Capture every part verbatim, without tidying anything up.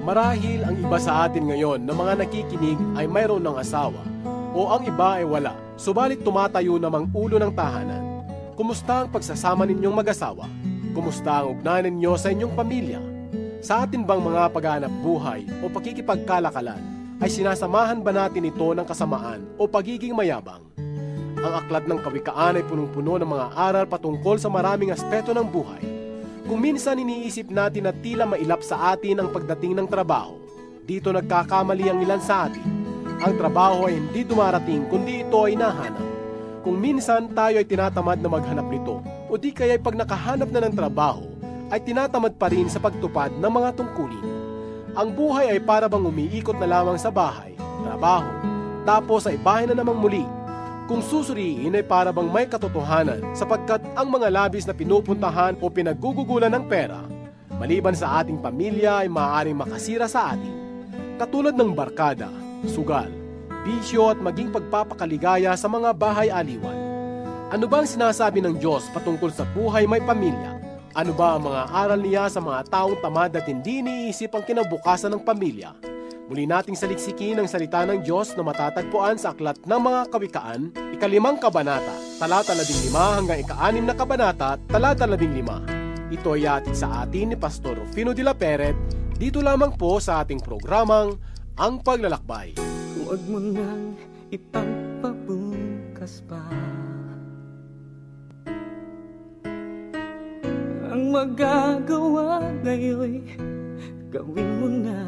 Marahil ang iba sa atin ngayon na mga nakikinig ay mayroon ng asawa o ang iba ay wala, subalit tumatayo namang ulo ng tahanan. Kumusta ang pagsasama ninyong mag-asawa? Kumusta ang ugnayan ninyo sa inyong pamilya? Sa atin bang mga paghahanap buhay o pakikipagkalakalan ay sinasamahan ba natin ito ng kasamaan o pagiging mayabang? Ang aklat ng Kawikaan ay punong-puno ng mga aral patungkol sa maraming aspeto ng buhay. Kung minsan iniisip natin na tila mailap sa atin ang pagdating ng trabaho, dito nagkakamali ang ilan sa atin. Ang trabaho ay hindi dumarating kundi ito ay nahanap. Kung minsan tayo ay tinatamad na maghanap nito, o di kaya pag nakahanap na ng trabaho, ay tinatamad pa rin sa pagtupad ng mga tungkulin. Ang buhay ay para bang umiikot na lamang sa bahay, trabaho, tapos ay bahay na namang muli. Kung susuriin ay para bang may katotohanan sapagkat ang mga labis na pinupuntahan o pinagugugulan ng pera, maliban sa ating pamilya ay maaaring makasira sa atin. Katulad ng barkada, sugal, bisyo at maging pagpapakaligaya sa mga bahay-aliwan. Ano ba ang sinasabi ng Diyos patungkol sa buhay may pamilya? Ano ba ang mga aral niya sa mga taong tamad at hindi iniisip ang kinabukasan ng pamilya? Muli nating saliksikin ang salita ng Diyos na matatagpuan sa aklat ng mga Kawikaan, ikalimang kabanata, talata labing lima hanggang ikaanim na kabanata, talata labing lima. Ito ay atid sa atin ni Pastor Rufino de la Peret, dito lamang po sa ating programang Ang Paglalakbay. Huwag mo nang ipagpabukas pa ang magagawa ngayon, gawin mo na.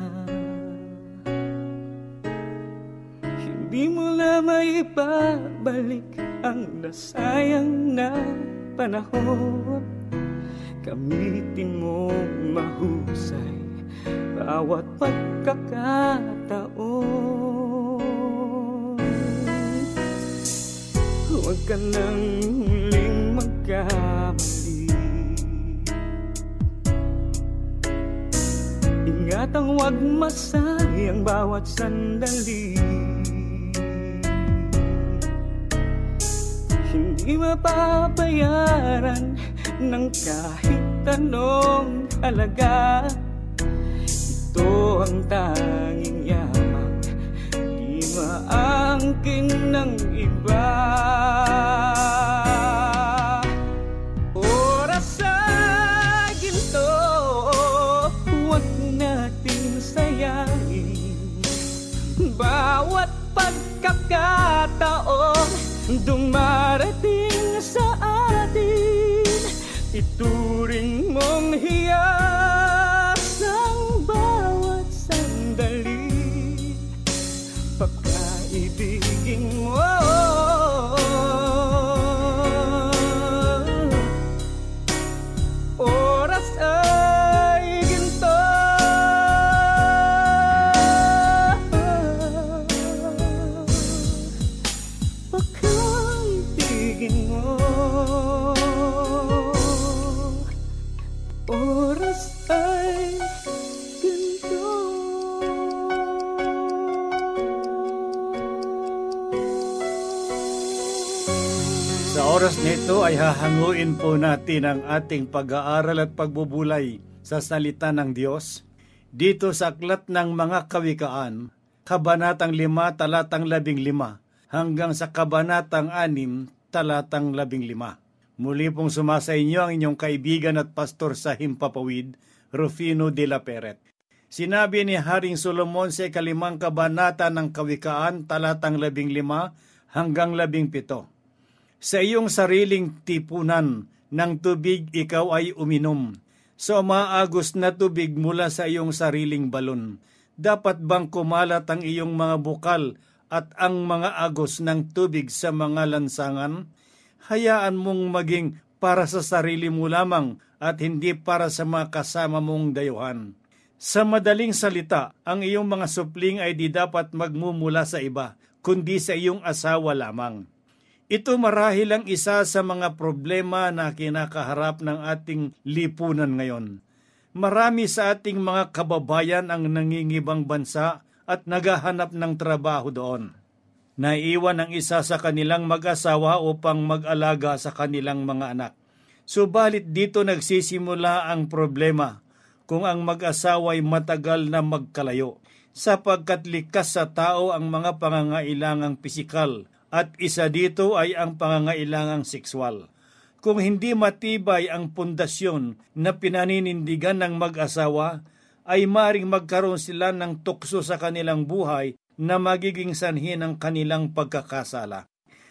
Hindi mo na maibabalik ang nasayang na panahon. Gamitin mo mahusay bawat pagkakataon. Huwag ka nang muling magkamali. Ingatang huwag masayang bawat sandali. Hindi mapapayaran ng kahit anong halaga. Ito ang tanging yaman, di maangkin ng iba. Oras ay ginto, huwag natin sayangin. Bawat pagkakataon dumarating sa atin, ituring mong hiyas ang bawat sandali. Pagkaibigin mo, oras ay ginto. Pagkaibigin mo, oras ay ginto. Sa oras nito ay hahanguin po natin ang ating pag-aaral at pagbubulay sa salita ng Diyos dito sa aklat ng mga Kawikaan, kabanatang lima, talatang labing lima, hanggang sa kabanatang anim, talatang labing lima. Muli pong sumasa inyo ang inyong kaibigan at pastor sa Himpapawid, Rufino de la Peret. Sinabi ni Haring Solomon sa ikalimang kabanata ng Kawikaan, talatang labing lima hanggang labing pito. Sa iyong sariling tipunan ng tubig ikaw ay uminom. Sa umaagos na tubig mula sa iyong sariling balon. Dapat bang kumalat ang iyong mga bukal at ang mga agos ng tubig sa mga lansangan? Hayaan mong maging para sa sarili mo lamang at hindi para sa mga kasama mong dayuhan. Sa madaling salita, ang iyong mga supling ay di dapat magmumula sa iba, kundi sa iyong asawa lamang. Ito marahil ang isa sa mga problema na kinakaharap ng ating lipunan ngayon. Marami sa ating mga kababayan ang nangingibang bansa at naghahanap ng trabaho doon. Naiiwan ang isa sa kanilang mag-asawa upang mag-alaga sa kanilang mga anak. Subalit dito nagsisimula ang problema kung ang mag-asawa ay matagal na magkalayo, sapagkat likas sa tao ang mga pangangailangang pisikal at isa dito ay ang pangangailangang sexual. Kung hindi matibay ang pundasyon na pinaninindigan ng mag-asawa, ay maring magkaroon sila ng tukso sa kanilang buhay na magiging sanhi ng kanilang pagkakasala.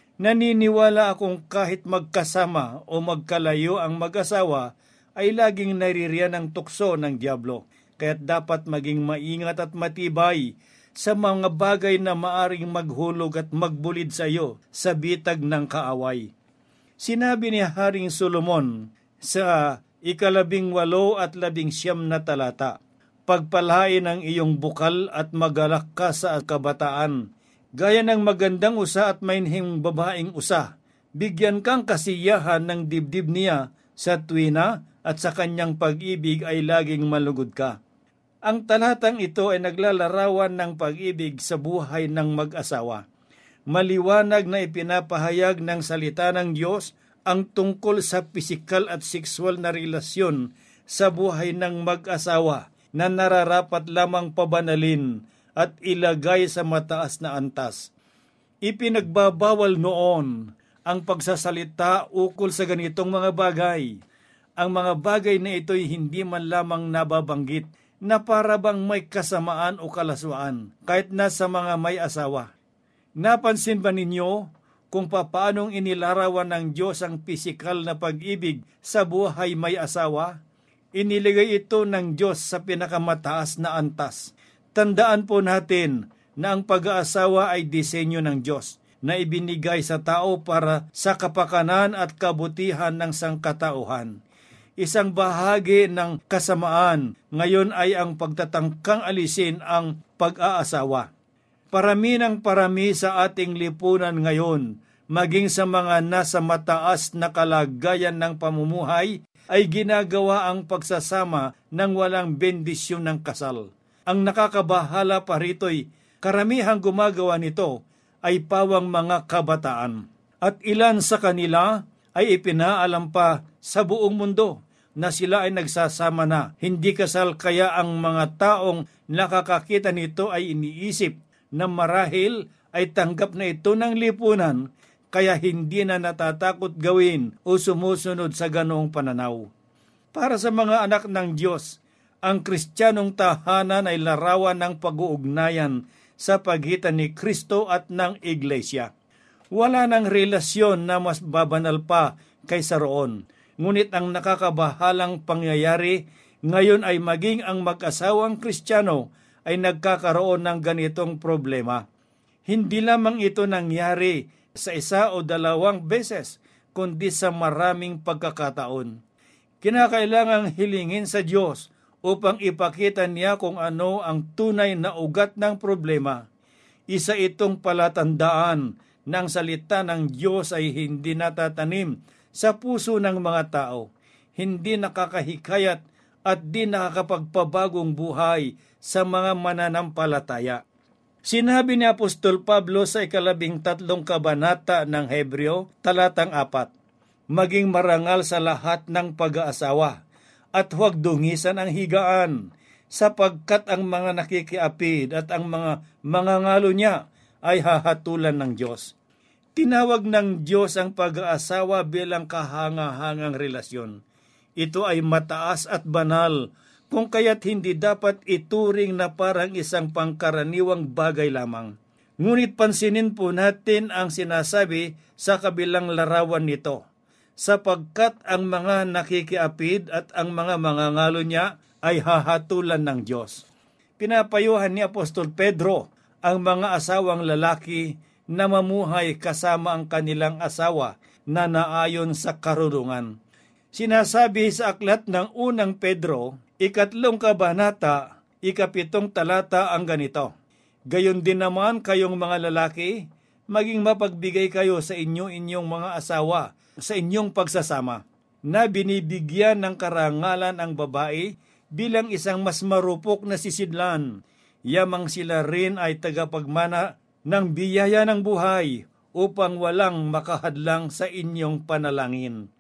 Naniniwala akong kahit magkasama o magkalayo ang mag-asawa, ay laging naririyan ang tukso ng diablo. Kaya't dapat maging maingat at matibay sa mga bagay na maaring maghulog at magbulid sa iyo sa bitag ng kaaway. Sinabi ni Haring Solomon sa ikalabing walo at labing siyam na talata, pagpalain ang iyong bukal at magalak ka sa kabataan, gaya ng magandang usa at mainhing babaeng usa. Bigyan kang kasiyahan ng dibdib niya sa tuwina at sa kanyang pag-ibig ay laging malugod ka. Ang talatang ito ay naglalarawan ng pag-ibig sa buhay ng mag-asawa. Maliwanag na ipinapahayag ng salita ng Diyos ang tungkol sa pisikal at sexual na relasyon sa buhay ng mag-asawa na nararapat lamang pabanalin at ilagay sa mataas na antas. Ipinagbabawal noon ang pagsasalita ukol sa ganitong mga bagay. Ang mga bagay na ito'y hindi man lamang nababanggit na para bang may kasamaan o kalaswaan kahit nasa mga may asawa. Napansin ba ninyo kung paanong inilarawan ng Diyos ang pisikal na pag-ibig sa buhay may asawa? Iniligay ito ng Diyos sa pinakamataas na antas. Tandaan po natin na ang pag-aasawa ay disenyo ng Diyos na ibinigay sa tao para sa kapakanan at kabutihan ng sangkatauhan. Isang bahagi ng kasamaan ngayon ay ang pagtatangkang alisin ang pag-aasawa. Parami ng parami sa ating lipunan ngayon, maging sa mga nasa mataas na kalagayan ng pamumuhay, ay ginagawa ang pagsasama ng walang bendisyon ng kasal. Ang nakakabahala pa rito'y karamihang gumagawa nito ay pawang mga kabataan. At ilan sa kanila ay ipinaalam pa sa buong mundo na sila ay nagsasama na. Hindi kasal, kaya ang mga taong nakakakita nito ay iniisip na marahil ay tanggap na ito ng lipunan, kaya hindi na natatakot gawin o sumusunod sa ganoong pananaw. Para sa mga anak ng Diyos, ang Kristiyanong tahanan ay larawan ng pag-uugnayan sa pagitan ni Kristo at ng Iglesia. Wala nang relasyon na mas babanal pa kaysa roon. Ngunit ang nakakabahalang pangyayari ngayon ay maging ang mag-asawang Kristiyano ay nagkakaroon ng ganitong problema. Hindi lamang ito nangyari sa isa o dalawang beses, kundi sa maraming pagkakataon. Kinakailangang hilingin sa Diyos upang ipakita niya kung ano ang tunay na ugat ng problema. Isa itong palatandaan na ang salita ng Diyos ay hindi natatanim sa puso ng mga tao, hindi nakakahikayat at di nakakapagpabagong buhay sa mga mananampalataya. Sinabi ni Apostol Pablo sa ikalabing tatlong kabanata ng Hebreo, talatang apat, maging marangal sa lahat ng pag-aasawa at huwag dungisan ang higaan, sapagkat ang mga nakikiapid at ang mga mangangalo niya ay hahatulan ng Diyos. Tinawag ng Diyos ang pag-aasawa bilang kahanga-hangang relasyon. Ito ay mataas at banal, kung kaya't hindi dapat ituring na parang isang pangkaraniwang bagay lamang. Ngunit pansinin po natin ang sinasabi sa kabilang larawan nito, sapagkat ang mga nakikiapid at ang mga mangangalo niya ay hahatulan ng Diyos. Pinapayuhan ni Apostol Pedro ang mga asawang lalaki na mamuhay kasama ang kanilang asawa na naayon sa karunungan. Sinasabi sa aklat ng unang Pedro, ikatlong kabanata, ikapitong talata ang ganito, gayon din naman kayong mga lalaki, maging mapagbigay kayo sa inyo-inyong mga asawa sa inyong pagsasama, na binibigyan ng karangalan ang babae bilang isang mas marupok na sisidlan, yamang sila rin ay tagapagmana ng biyaya ng buhay upang walang makahadlang sa inyong panalangin.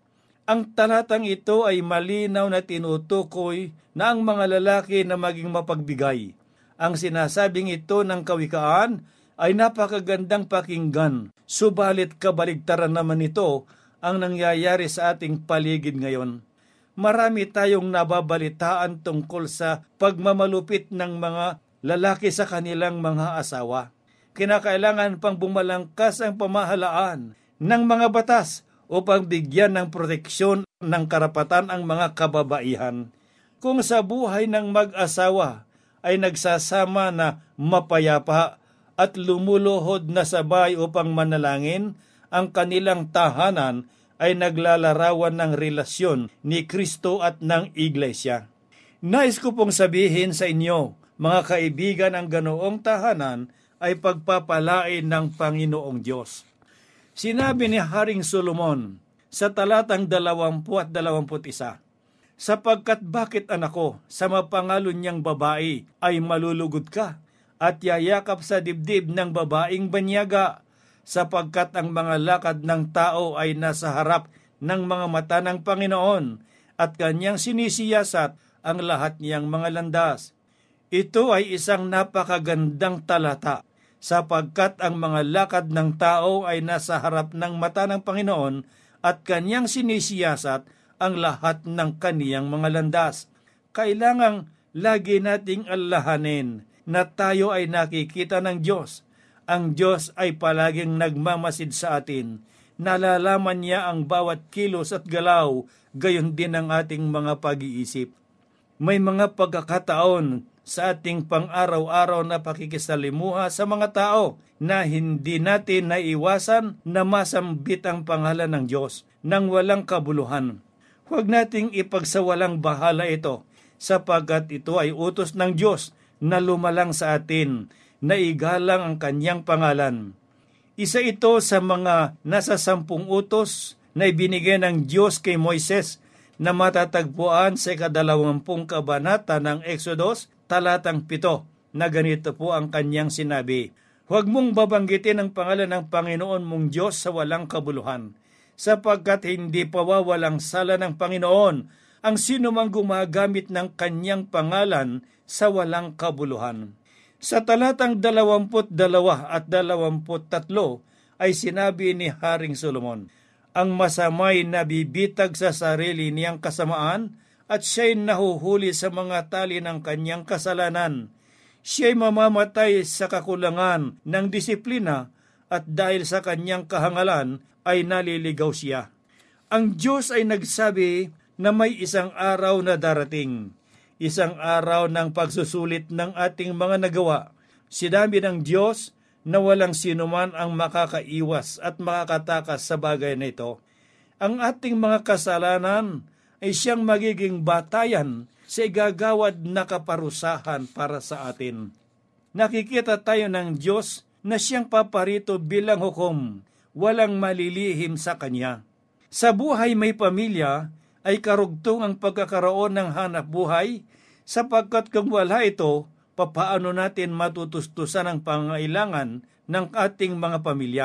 Ang talatang ito ay malinaw na tinutukoy na ang mga lalaki na maging mapagbigay. Ang sinasabing ito ng kawikaan ay napakagandang pakinggan, subalit kabaligtaran naman ito ang nangyayari sa ating paligid ngayon. Marami tayong nababalitaan tungkol sa pagmamalupit ng mga lalaki sa kanilang mga asawa. Kinakailangan pang bumalangkas ang pamahalaan ng mga batas upang bigyan ng proteksyon ng karapatan ang mga kababaihan. Kung sa buhay ng mag-asawa ay nagsasama na mapayapa at lumuluhod na sabay upang manalangin, ang kanilang tahanan ay naglalarawan ng relasyon ni Kristo at ng Iglesia. Nais ko pong sabihin sa inyo, mga kaibigan, ang ganoong tahanan ay pagpapalain ng Panginoong Diyos. Sinabi ni Haring Solomon sa talatang dalawampu at dalawampu't isa, sapagkat bakit anak ko, sa mapangalon niyang babae ay malulugod ka, at yayakap sa dibdib ng babaeng banyaga, sapagkat ang mga lakad ng tao ay nasa harap ng mga mata ng Panginoon, at kanyang sinisiyasat ang lahat niyang mga landas. Ito ay isang napakagandang talata, sapagkat ang mga lakad ng tao ay nasa harap ng mata ng Panginoon, at kanyang sinisiyasat ang lahat ng kaniyang mga landas. Kailangang lagi nating alahanin na tayo ay nakikita ng Diyos. Ang Diyos ay palaging nagmamasid sa atin. Nalalaman niya ang bawat kilos at galaw, gayon din ang ating mga pag-iisip. May mga pagkakataon sa ating pang-araw-araw na pakikisalimuha sa mga tao na hindi natin naiwasan na masambit ang pangalan ng Diyos nang walang kabuluhan. Huwag nating ipagsawalang bahala ito, sapagkat ito ay utos ng Diyos na lumalang sa atin, na igalang ang kanyang pangalan. Isa ito sa mga nasa sampung utos na ibinigay ng Diyos kay Moises, na matatagpuan sa ikadalawampung kabanata ng Exodus, talatang pito, na ganito po ang kanyang sinabi, huwag mong babanggitin ang pangalan ng Panginoon mong Diyos sa walang kabuluhan, sapagkat hindi pawawalang sala ng Panginoon ang sino mang gumagamit ng kanyang pangalan sa walang kabuluhan. Sa talatang dalawamput dalawa at dalawamput tatlo ay sinabi ni Haring Solomon, ang masamay nabibitag sa sarili niyang kasamaan at siya'y nahuhuli sa mga tali ng kanyang kasalanan. Siya'y mamamatay sa kakulangan ng disiplina at dahil sa kanyang kahangalan ay naliligaw siya. Ang Diyos ay nagsabi na may isang araw na darating, isang araw ng pagsusulit ng ating mga nagawa. Sinabi ng Diyos na walang sinuman ang makakaiwas at makakatakas sa bagay na ito. Ang ating mga kasalanan ay siyang magiging batayan sa igagawad na kaparusahan para sa atin. Nakikita tayo ng Diyos na siyang paparito bilang hukom, walang malilihim sa Kanya. Sa buhay may pamilya ay karugtong ang pagkakaroon ng hanap buhay, sapagkat kung wala ito, papaano natin matutustusan ang pangailangan ng ating mga pamilya.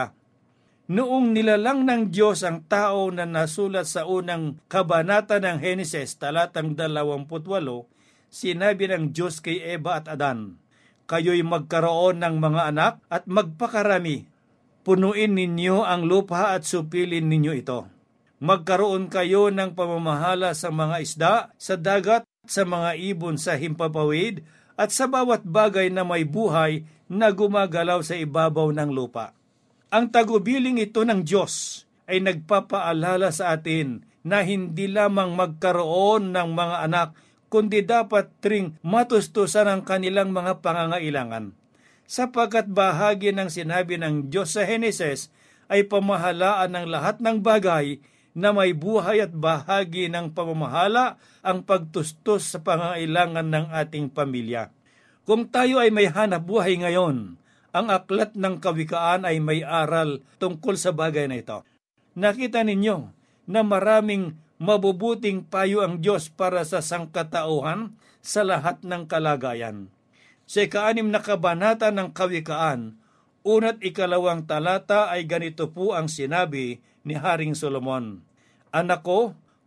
Noong nilalang ng Diyos ang tao na nasulat sa unang kabanata ng Henesis, talatang dalawamput walo, sinabi ng Diyos kay Eva at Adan, kayo'y magkaroon ng mga anak at magpakarami. Punuin ninyo ang lupa at supilin ninyo ito. Magkaroon kayo ng pamamahala sa mga isda, sa dagat, sa mga ibon sa himpapawid, at sa bawat bagay na may buhay na gumagalaw sa ibabaw ng lupa. Ang tagubiling ito ng Diyos ay nagpapaalala sa atin na hindi lamang magkaroon ng mga anak, kundi dapat ring matustusan ang kanilang mga pangangailangan. Sapagkat bahagi ng sinabi ng Diyos sa Henesis ay pamahalaan ng lahat ng bagay na may buhay at bahagi ng pamamahala ang pagtustos sa pangangailangan ng ating pamilya. Kung tayo ay may hanap buhay ngayon, ang aklat ng kawikaan ay may aral tungkol sa bagay na ito. Nakita ninyo na maraming mabubuting payo ang Diyos para sa sangkatauhan sa lahat ng kalagayan. Sa ikaanim na kabanata ng kawikaan, una't ikalawang talata ay ganito po ang sinabi ni Haring Solomon, anak ko,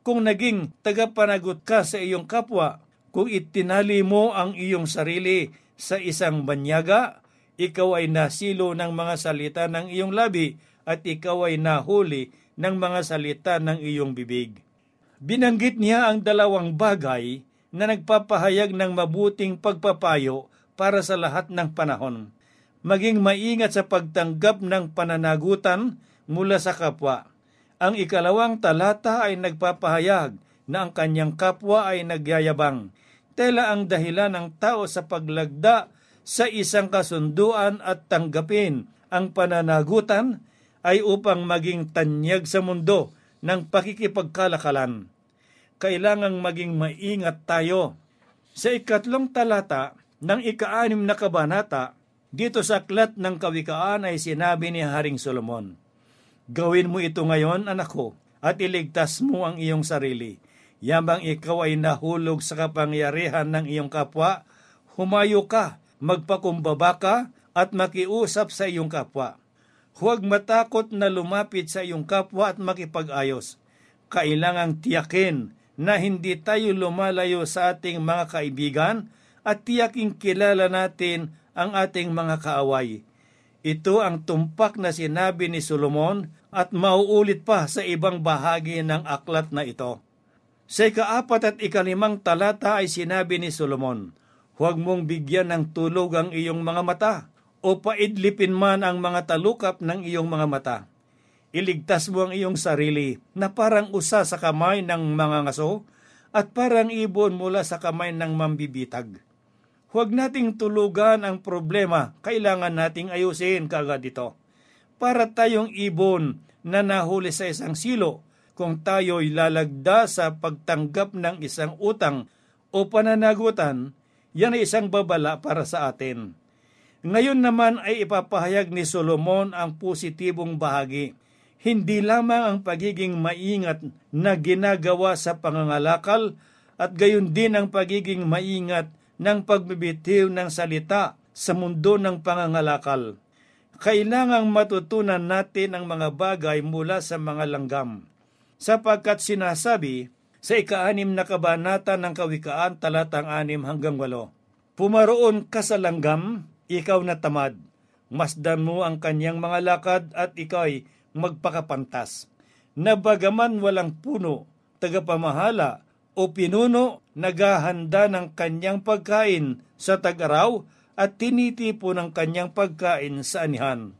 Kung naging tagapanagot ka sa iyong kapwa, kung itinali mo ang iyong sarili sa isang banyaga, ikaw ay nasilo ng mga salita ng iyong labi at ikaw ay nahuli ng mga salita ng iyong bibig. Binanggit niya ang dalawang bagay na nagpapahayag ng mabuting pagpapayo para sa lahat ng panahon. Maging maingat sa pagtanggap ng pananagutan mula sa kapwa. Ang ikalawang talata ay nagpapahayag na ang kanyang kapwa ay nagyayabang. Tela ang dahilan ng tao sa paglagda sa isang kasunduan at tanggapin ang pananagutan ay upang maging tanyag sa mundo ng pakikipagkalakalan. Kailangang maging maingat tayo. Sa ikatlong talata ng ika-anim na kabanata, dito sa aklat ng Kawikaan ay sinabi ni Haring Solomon, "Gawin mo ito ngayon, anak ko, at iligtas mo ang iyong sarili. Yamang ikaw ay nahulog sa kapangyarihan ng iyong kapwa, humayo ka, magpakumbaba ka, at makiusap sa iyong kapwa. Huwag matakot na lumapit sa iyong kapwa at makipag-ayos. Kailangang tiyakin na hindi tayo lumalayo sa ating mga kaibigan at tiyaking kilala natin ang ating mga kaaway." Ito ang tumpak na sinabi ni Solomon at mauulit pa sa ibang bahagi ng aklat na ito. Sa ikaapat at ikalimang talata ay sinabi ni Solomon, "Huwag mong bigyan ng tulog ang iyong mga mata o paidlipin man ang mga talukap ng iyong mga mata. Iligtas mo ang iyong sarili na parang usa sa kamay ng mga ngaso at parang ibon mula sa kamay ng mambibitag." Huwag nating tulugan ang problema, kailangan nating ayusin kaagad ito. Para tayong ibon na nahuli sa isang silo, kung tayo'y lalagda sa pagtanggap ng isang utang o pananagutan, yan ay isang babala para sa atin. Ngayon naman ay ipapahayag ni Solomon ang positibong bahagi. Hindi lamang ang pagiging maingat na ginagawa sa pangangalakal at gayon din ang pagiging maingat ng pagbibitiw ng salita sa mundo ng pangangalakal. Kailangang matutunan natin ang mga bagay mula sa mga langgam. Sapagkat sinasabi sa ika-anim na kabanata ng Kawikaan talatang anim hanggang walo, "Pumaroon ka sa langgam, ikaw na tamad. Masdan mo ang kanyang mga lakad at ikaw'y magpakapantas. Na bagaman walang puno, tagapamahala, o pinuno, naghahanda ng kanyang pagkain sa tag-araw at tinitipo ng kanyang pagkain sa anihan.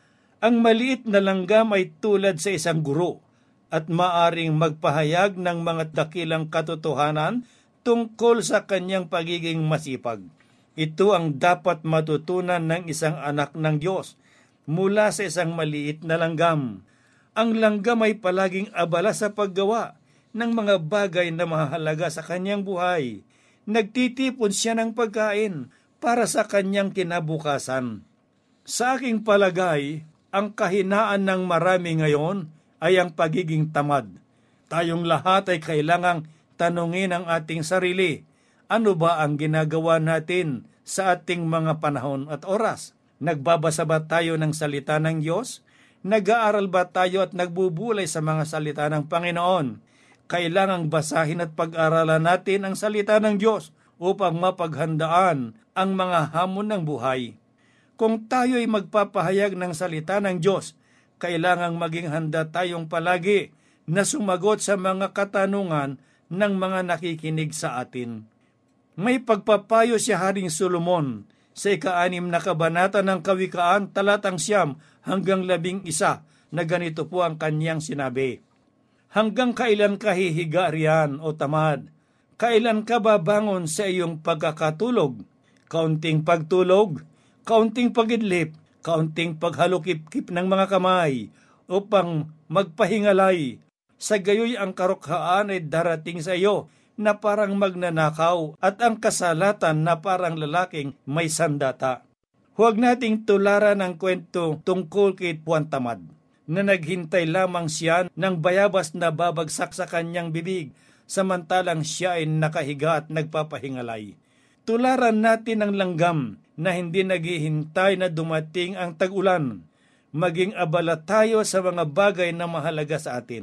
Ang maliit na langgam ay tulad sa isang guro at maaring magpahayag ng mga dakilang katotohanan tungkol sa kanyang pagiging masipag. Ito ang dapat matutunan ng isang anak ng Diyos mula sa isang maliit na langgam. Ang langgam ay palaging abala sa paggawa ng mga bagay na mahalaga sa kanyang buhay. Nagtitipon siya ng pagkain para sa kanyang kinabukasan. Sa aking palagay, ang kahinaan ng marami ngayon ay ang pagiging tamad. Tayong lahat ay kailangang tanungin ang ating sarili, ano ba ang ginagawa natin sa ating mga panahon at oras? Nagbabasa ba tayo ng salita ng Diyos? Nag-aaral ba tayo at nagbubulay sa mga salita ng Panginoon? Kailangang basahin at pag-aralan natin ang salita ng Diyos upang mapaghandaan ang mga hamon ng buhay. Kung tayo'y magpapahayag ng salita ng Diyos, kailangang maging handa tayong palagi na sumagot sa mga katanungan ng mga nakikinig sa atin. May pagpapayo si Haring Solomon sa ika-anim na kabanata ng Kawikaan talatang siyam hanggang labing isa na ganito po ang kanyang sinabi, "Hanggang kailan ka hihiga riyan o tamad? Kailan ka babangon sa iyong pagkakatulog? Kaunting pagtulog, kaunting pagidlip, kaunting paghalukip-kip ng mga kamay upang magpahingalay. Sa gayoy ang karukhaan ay darating sa iyo na parang magnanakaw at ang kasalatan na parang lalaking may sandata." Huwag nating tularan ang kwento tungkol kay Juan Tamad na naghintay lamang siya ng bayabas na babagsak sa kanyang bibig, samantalang siya ay nakahiga at nagpapahingalay. Tularan natin ang langgam na hindi naghihintay na dumating ang tag-ulan. Maging abala tayo sa mga bagay na mahalaga sa atin.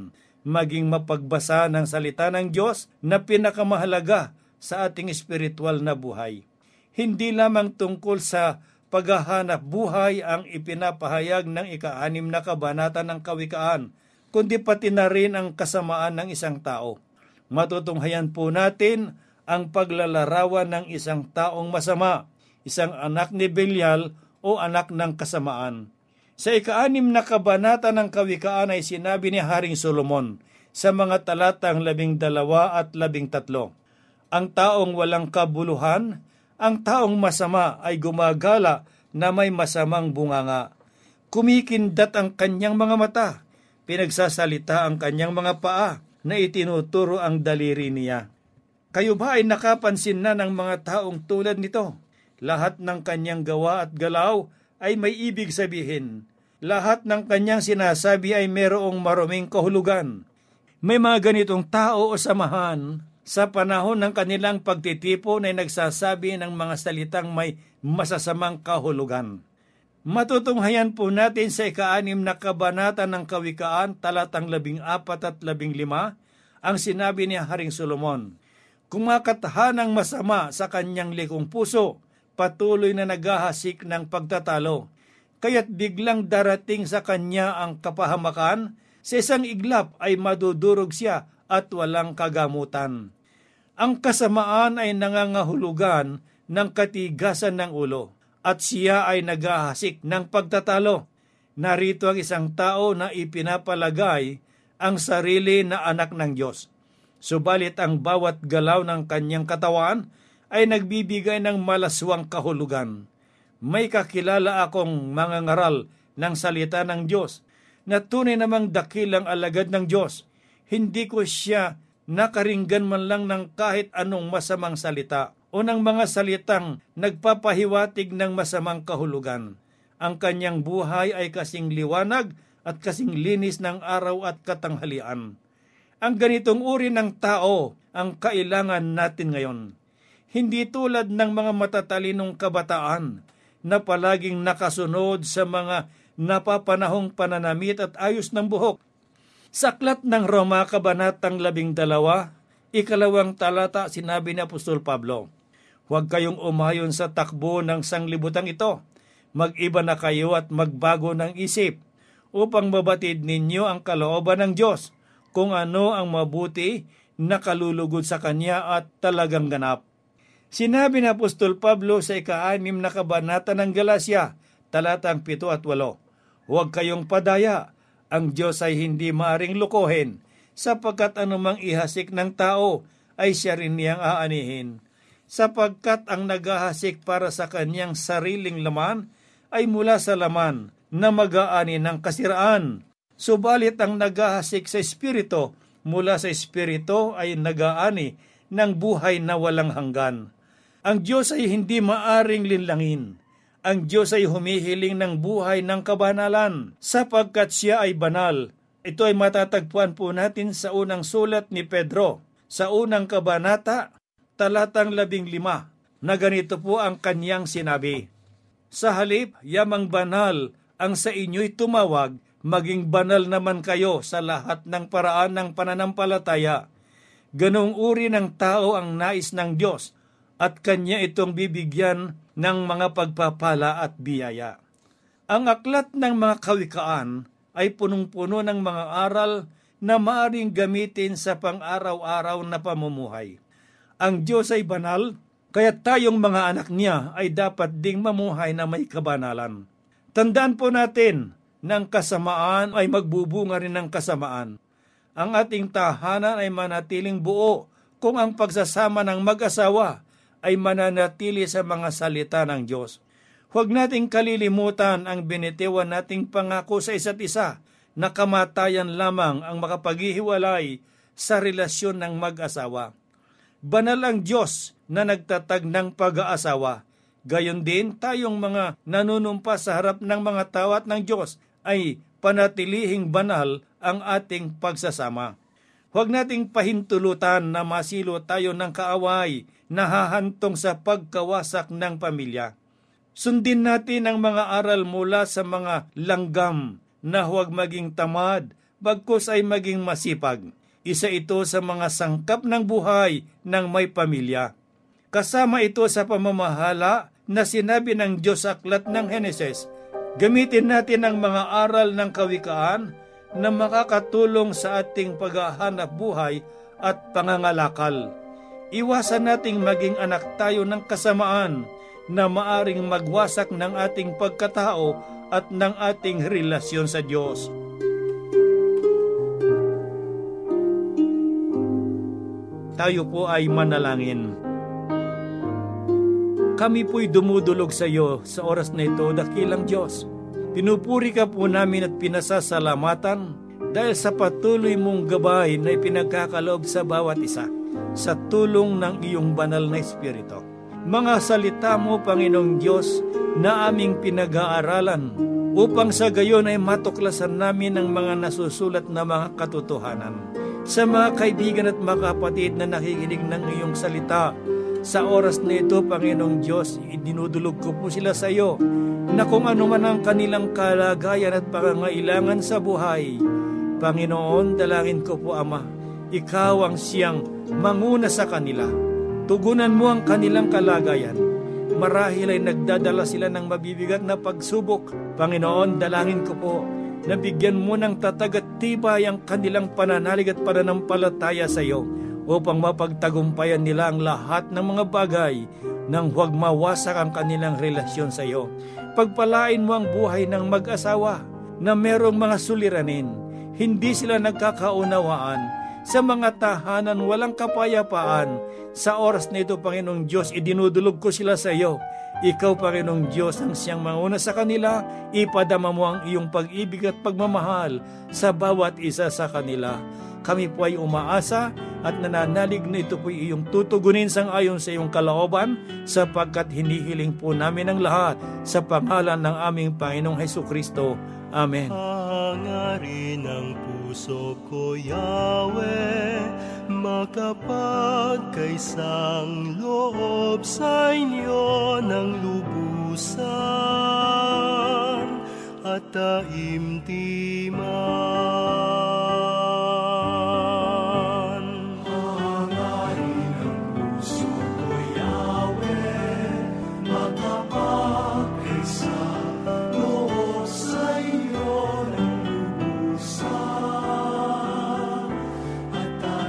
maging mapagbasa ng salita ng Diyos na pinakamahalaga sa ating espiritual na buhay. Hindi lamang tungkol sa paghahanap buhay ang ipinapahayag ng ika-anim na kabanata ng Kawikaan, kundi pati na rin ang kasamaan ng isang tao. Matutunghayan po natin ang paglalarawan ng isang taong masama, isang anak ni Belial o anak ng kasamaan. Sa ika-anim na kabanata ng Kawikaan ay sinabi ni Haring Solomon sa mga talatang labing dalawa at labing tatlo, ang taong walang kabuluhan, ang taong masama ay gumagala na may masamang bunganga. Kumikindat ang kanyang mga mata, pinagsasalita ang kanyang mga paa na itinuturo ang daliri niya. Kayo ba ay nakapansin na ng mga taong tulad nito? Lahat ng kanyang gawa at galaw ay may ibig sabihin. Lahat ng kanyang sinasabi ay merong maruming kahulugan. May mga ganitong tao o samahan sa panahon ng kanilang pagtitipon ay nagsasabi ng mga salitang may masasamang kahulugan. Matutunghayan po natin sa ika-anim na kabanata ng Kawikaan, talatang labing apat at labing lima, ang sinabi ni Haring Solomon, kumakatahan ng masama sa kanyang likong puso, patuloy na naghahasik ng pagtatalo, kaya't biglang darating sa kanya ang kapahamakan, sa isang iglap ay madudurog siya at walang kagamutan. Ang kasamaan ay nangangahulugan ng katigasan ng ulo, at siya ay naghahasik ng pagtatalo. Narito ang isang tao na ipinapalagay ang sarili na anak ng Diyos. Subalit ang bawat galaw ng kanyang katawan ay nagbibigay ng malaswang kahulugan. May kakilala akong mga ngaral ng salita ng Diyos na tunay namang dakilang alagad ng Diyos. Hindi ko siya nakaringgan man lang ng kahit anong masamang salita o ng mga salitang nagpapahiwatig ng masamang kahulugan. Ang kanyang buhay ay kasing liwanag at kasing linis ng araw at katanghalian. Ang ganitong uri ng tao ang kailangan natin ngayon. Hindi tulad ng mga matatalinong kabataan na palaging nakasunod sa mga napapanahong pananamit at ayos ng buhok. Sa aklat ng Roma, kabanatang labing dalawa, ikalawang talata, sinabi ni Apostol Pablo, huwag kayong umayon sa takbo ng sanglibutang ito. Mag-iba na kayo at magbago ng isip upang mabatid ninyo ang kalooban ng Diyos, kung ano ang mabuti na kalulugod sa Kanya at talagang ganap. Sinabi ni Apostol Pablo sa ika-anim na kabanata ng Galacia, talatang pito at walo, huwag kayong padaya, ang Diyos ay hindi maaring lukohin, sapagkat anumang ihasik ng tao ay siya rin niyang aanihin. Sapagkat ang naghahasik para sa kanyang sariling laman ay mula sa laman na mag-aani ng kasiraan. Subalit ang naghahasik sa Espiritu mula sa Espiritu ay nag-aani ng buhay na walang hanggan. Ang Diyos ay hindi maaring linlangin. Ang Diyos ay humihiling ng buhay ng kabanalan sapagkat siya ay banal. Ito ay matatagpuan po natin sa unang sulat ni Pedro, sa unang kabanata, talatang labing lima, na ganito po ang kanyang sinabi, sa halip, yamang banal ang sa inyo'y tumawag, maging banal naman kayo sa lahat ng paraan ng pananampalataya. Ganong uri ng tao ang nais ng Diyos, at kanya itong bibigyan ng mga pagpapala at biyaya. Ang aklat ng mga kawikaan ay punong-puno ng mga aral na maaring gamitin sa pang-araw-araw na pamumuhay. Ang Diyos ay banal, kaya tayong mga anak niya ay dapat ding mamuhay na may kabanalan. Tandaan po natin na ang kasamaan ay magbubunga rin ng kasamaan. Ang ating tahanan ay manatiling buo kung ang pagsasama ng mag-asawa ay mananatili sa mga salita ng Diyos. Huwag nating kalilimutan ang binitiwan nating pangako sa isa't isa na kamatayan lamang ang makapaghihiwalay sa relasyon ng mag-asawa. Banal ang Diyos na nagtatag ng pag-aasawa. Gayon din tayong mga nanunumpa sa harap ng mga tawat ng Diyos ay panatilihing banal ang ating pagsasama. Huwag nating pahintulutan na masilo tayo ng kaaway na hahantong sa pagkawasak ng pamilya. Sundin natin ang mga aral mula sa mga langgam na huwag maging tamad, bagkus ay maging masipag. Isa ito sa mga sangkap ng buhay ng may pamilya. Kasama ito sa pamamahala na sinabi ng Diyos sa aklat ng Heneses. Gamitin natin ang mga aral ng kawikaan na makakatulong sa ating paghahanap buhay at pangangalakal. Iwasan nating maging anak tayo ng kasamaan na maaring magwasak ng ating pagkatao at ng ating relasyon sa Diyos. Tayo po ay manalangin. Kami po'y dumudulog sa iyo sa oras na ito, dakilang Diyos. Pinupuri ka po namin at pinasasalamatan dahil sa patuloy mong gabay na ipinagkakaloob sa bawat isa sa tulong ng iyong banal na Espiritu. Mga salita mo, Panginoong Diyos, na aming pinag-aaralan upang sa gayon ay matuklasan namin ang mga nasusulat na mga katotohanan. Sa mga kaibigan at mga kapatid na nakikinig ng iyong salita, sa oras na ito, Panginoong Diyos, idinudulog ko po sila sa iyo na kung ano man ang kanilang kalagayan at pangangailangan sa buhay. Panginoon, dalangin ko po, Ama, ikaw ang siyang manguna sa kanila. Tugunan mo ang kanilang kalagayan. Marahil ay nagdadala sila ng mabibigat na pagsubok. Panginoon, dalangin ko po na bigyan mo ng tatag at tibay ang kanilang pananalig at pananampalataya sa iyo upang mapagtagumpayan nila ang lahat ng mga bagay nang huwag mawasak ang kanilang relasyon sa iyo. Pagpalain mo ang buhay ng mag-asawa na merong mga suliranin, hindi sila nagkakaunawaan, sa mga tahanan walang kapayapaan. Sa oras na ito, Panginoong Diyos, idinudulog ko sila sa iyo. Ikaw, Panginoong Diyos, ang siyang manguna sa kanila, ipadama mo ang iyong pag-ibig at pagmamahal sa bawat isa sa kanila. Kami po ay umaasa at nananalig na ito po iyong tutugunin sang ayon sa iyong kalooban, sapagkat hinihiling po namin ang lahat sa pangalan ng aming Panginoong Hesukristo. Amen. Hangarin ng puso ko, Yahweh, makapagkaisang loob sa inyo ng lubusan at taimtiman. Hangarin ng puso ko, Yahweh, makapagkaisang loob sa inyo ng lubusan at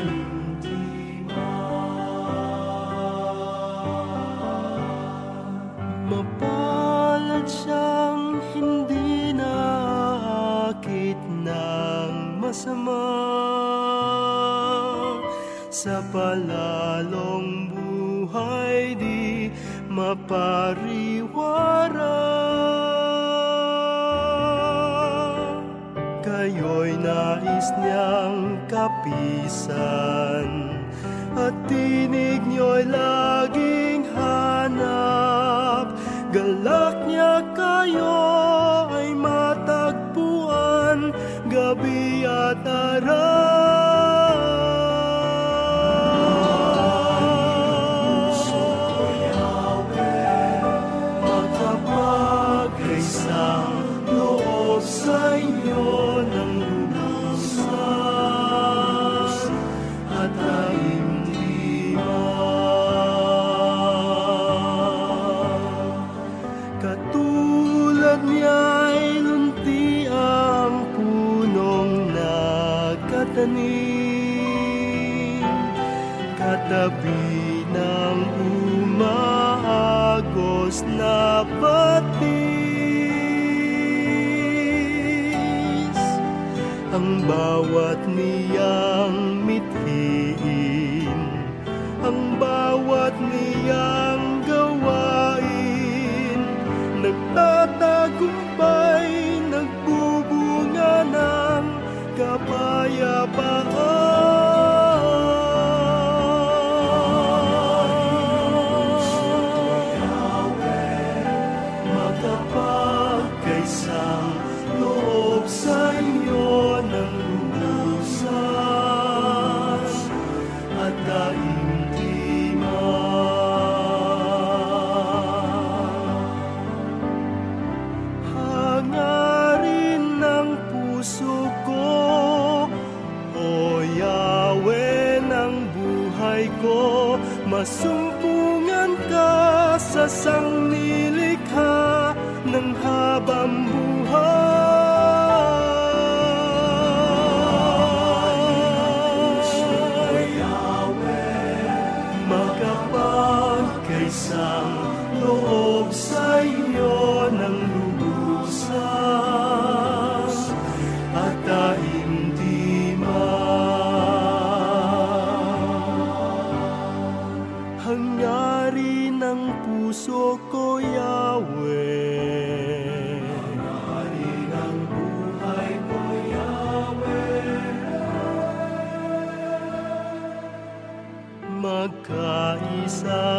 taimtiman. Mapalad siyang hindi naakit ng masama, sa palalong buhay di mapariwara. Kayo'y nais niyang kapisan at tinig niyo'y laging hanap. Galak niya kayo ay matagpuan gabi at araw. Puso ko, Yahweh, makapagkaisang loob sa inyo ng lubusan at taimtiman. Katulad niya'y lunti ang punong nakatanim, katabi ng umaagos na batis. Ang bawat niyang mithiin, ang bawat niyang gawain, nagtatagumpay, nagbubunga ng kapayapaan. Makapagkaisang loob sa inyo ng lubusan at taimtiman. Hangarin ng puso ko, Masumpungan ka sa sangnilikha ng habang buhay. Magkapagkaisang loob sa iyo ng lubusan at daimdiman. Hangarin ng puso ko, Yahweh. Hangarin ng buhay ko, Yahweh. Magkaisa